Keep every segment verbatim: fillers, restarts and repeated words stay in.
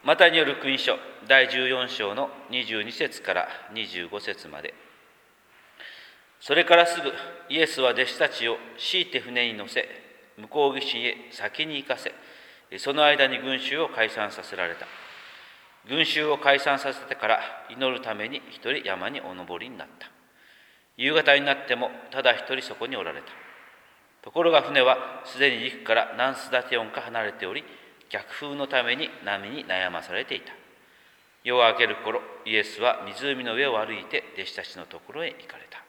マタイによる福音書だいじゅうよん章のにじゅうに節からにじゅうご節まで。それからすぐイエスは弟子たちを強いて船に乗せ、向こう岸へ先に行かせ、その間に群衆を解散させられた。群衆を解散させてから祈るために一人山にお登りになった。夕方になってもただ一人そこにおられた。ところが船はすでに陸から何巣立て音か離れており、逆風のために波に悩まされていた。夜が明ける頃、イエスは湖の上を歩いて弟子たちのところへ行かれた。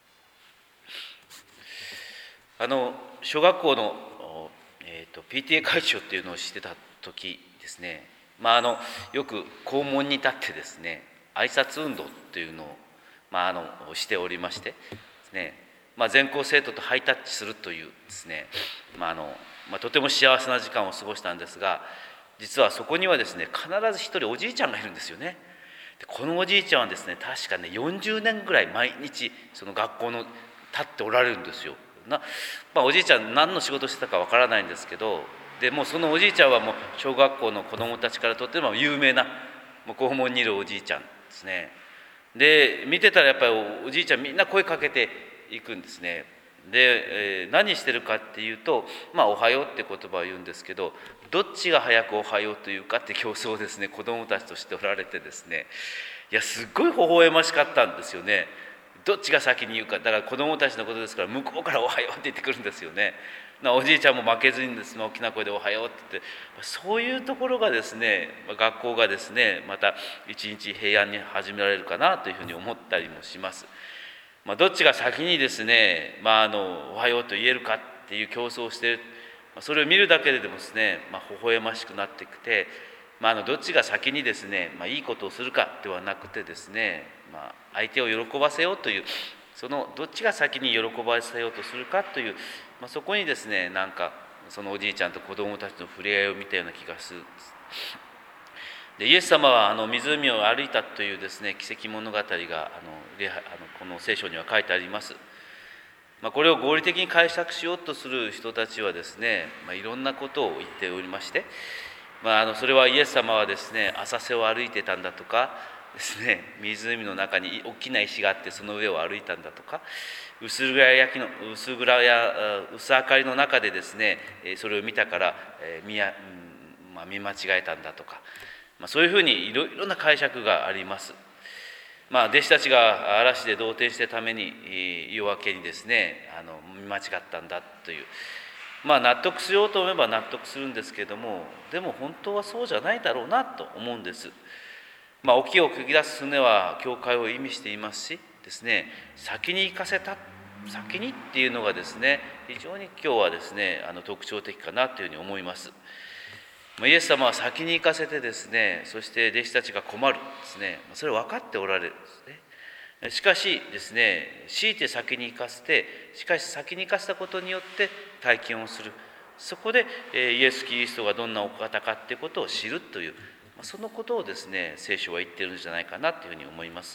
あの小学校の、えーと、ピーティーエー 会長っていうのをしてた時ですね、まあ、あのよく校門に立ってですね、挨拶運動っていうのを、まあ、あのしておりましてですね、まあ、全校生徒とハイタッチするというですね、まああのまあ、とても幸せな時間を過ごしたんですが、実はそこにはですね、必ず一人おじいちゃんがいるんですよね。でこのおじいちゃんはですね、確かねよんじゅうねんぐらい毎日その学校の立っておられるんですよ。なまあ、おじいちゃん何の仕事してたかわからないんですけど、でもうそのおじいちゃんはもう小学校の子どもたちからとっても有名なもう校門にいるおじいちゃんですね。で見てたらやっぱりおじいちゃんみんな声かけていくんですね。で、えー、何してるかっていうと、まあ、おはようって言葉を言うんですけど、どっちが早くおはようというかって競争をですね、子どもたちとしておられてですね、いやすっごい微笑ましかったんですよね。どっちが先に言うか、だから子どもたちのことですから、向こうからおはようって言ってくるんですよね。おじいちゃんも負けずにですね、大きな声でおはようって言って、そういうところがですね、学校がですね、また一日平安に始められるかなというふうに思ったりもします。まあ、どっちが先にですね、まあ、あのおはようと言えるかっていう競争をしている、それを見るだけででもですね、まあ、微笑ましくなってきて、まあ、あのどっちが先にですね、まあ、いいことをするかではなくてですね、まあ、相手を喜ばせようという、そのどっちが先に喜ばせようとするかという、まあ、そこにですね、なんかそのおじいちゃんと子どもたちの触れ合いを見たような気がするんです。でイエス様はあの湖を歩いたというですね、奇跡物語があのあのこの聖書には書いてあります。まあ、これを合理的に解釈しようとする人たちはですね、まあ、いろんなことを言っておりまして、まあ、あのそれはイエス様はですね、浅瀬を歩いてたんだとかですね、湖の中に大きな石があってその上を歩いたんだとか、薄暗焼きの薄暗や薄明かりの中でですね、それを見たから、えー見やまあ、見間違えたんだとか、まあ、そういうふうにいろいろな解釈があります。まあ、弟子たちが嵐で動転してために夜明けにですね、あの見間違ったんだという、まあ、納得しようと思えば納得するんですけれども、でも本当はそうじゃないだろうなと思うんです。まあ、沖を繰り出す船は教会を意味していますしですね、先に行かせた、先にっていうのがですね、非常に今日はですね、あの特徴的かなというふうに思います。イエス様は先に行かせてですね、そして弟子たちが困るですね、それを分かっておられるんですね。しかしですね、強いて先に行かせて、しかし先に行かせたことによって体験をする。そこでイエス・キリストがどんなお方かっていうことを知るという、そのことをですね、聖書は言っているんじゃないかなというふうに思います。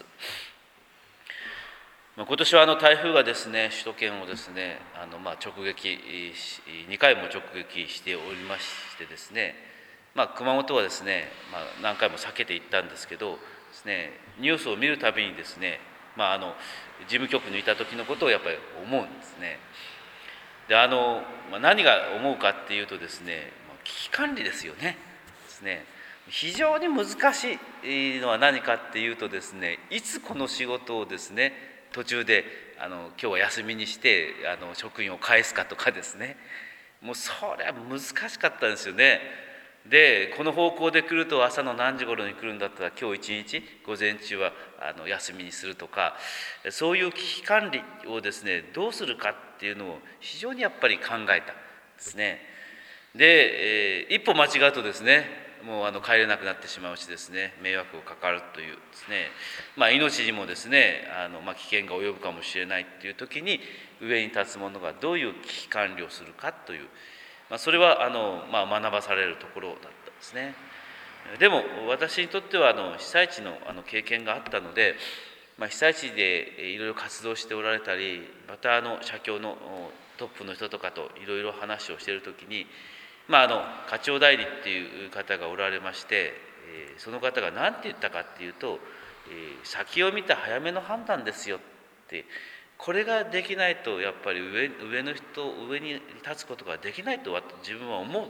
今年はあの台風がですね、首都圏をですね、あのまあ直撃、にかいも直撃しておりましてですね、まあ、熊本はですね、まあ、何回も避けていったんですけどですね、ニュースを見るたびにですね、まあ、あの事務局にいた時のことをやっぱり思うんですね。であの、まあ、何が思うかっていうとですね、危機管理ですよね。ですね、非常に難しいのは何かっていうとですね、いつこの仕事をですね、途中であの今日は休みにしてあの職員を返すかとかですね、もうそれは難しかったんですよね。でこの方向で来ると朝の何時頃に来るんだったら今日一日午前中はあの休みにするとか、そういう危機管理をですねどうするかっていうのを非常にやっぱり考えたんですね。で、えー、一歩間違うとですね、もうあの帰れなくなってしまうしですね、迷惑をかかるというですね、まあ、命にもですねあの、まあ、危険が及ぶかもしれないっていう時に上に立つ者がどういう危機管理をするかという、まあ、それはあの、まあ、学ばされるところだったんですね。でも私にとってはあの被災地のあの経験があったので、まあ、被災地でいろいろ活動しておられたり、またあの社協のトップの人とかといろいろ話をしている時に、まあ、あの課長代理っていう方がおられまして、 えー、その方が何て言ったかっていうと、えー、先を見た早めの判断ですよって、これができないとやっぱり 上, 上の人上に立つことができないと自分は思うって、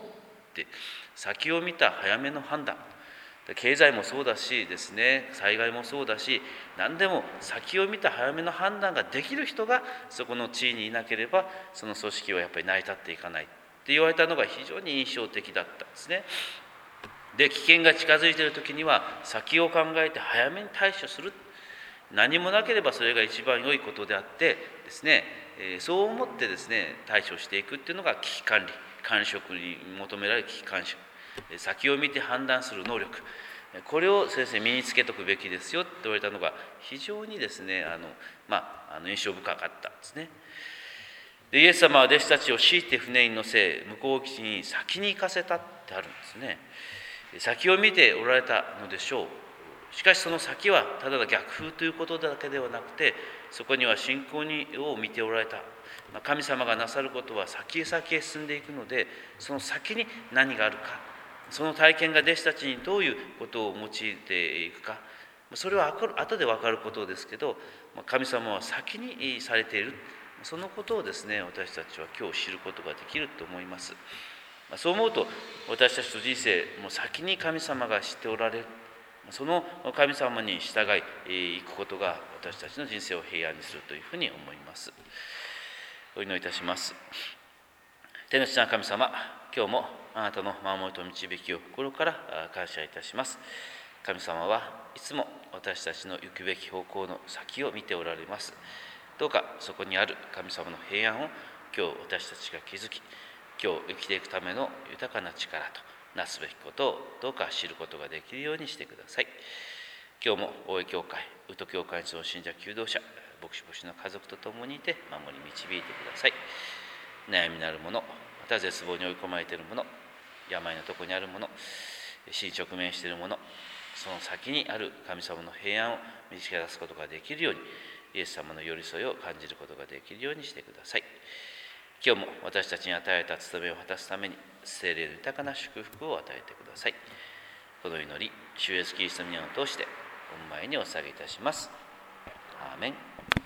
先を見た早めの判断、経済もそうだしですね、災害もそうだし、何でも先を見た早めの判断ができる人がそこの地位にいなければ、その組織はやっぱり成り立っていかないって言われたのが非常に印象的だったんですね。で、危険が近づいている時には先を考えて早めに対処する、何もなければそれが一番良いことであってですね、えー、そう思ってですね対処していくっていうのが危機管理、管理職に求められる危機管理職、先を見て判断する能力、これを先生身につけとくべきですよって言われたのが非常にですね、あの、まあ、あの印象深かったんですね。で、イエス様は弟子たちを強いて船に乗せ、向こう岸に先に行かせたってあるんですね。先を見ておられたのでしょう。しかしその先はただの逆風ということだけではなくて、そこには信仰にを見ておられた。神様がなさることは先へ先へ進んでいくので、その先に何があるか、その体験が弟子たちにどういうことを用いていくか、それは後で分かることですけど、神様は先にされている、そのことをですね、私たちは今日知ることができると思います。そう思うと、私たちの人生も先に神様が知っておられる、その神様に従い行くことが私たちの人生を平安にするというふうに思います。お祈りいたします。天の父なる神様、今日もあなたの守りと導きを心から感謝いたします。神様はいつも私たちの行くべき方向の先を見ておられます。どうかそこにある神様の平安を今日私たちが気づき、今日生きていくための豊かな力となすべきことをどうか知ることができるようにしてください。今日も大江教会、宇都教会の信者求道者、牧師牧師の家族と共にいて守り導いてください。悩みのあるもの、また絶望に追い込まれているもの、病のとこにあるもの、死に直面しているもの、その先にある神様の平安を見つけ出すことができるように、イエス様の寄り添いを感じることができるようにしてください。今日も私たちに与えられた務めを果たすために、聖霊の豊かな祝福を与えてください。この祈り、主イエスキリストの皆を通して、御前にお捧げいたします。アーメン。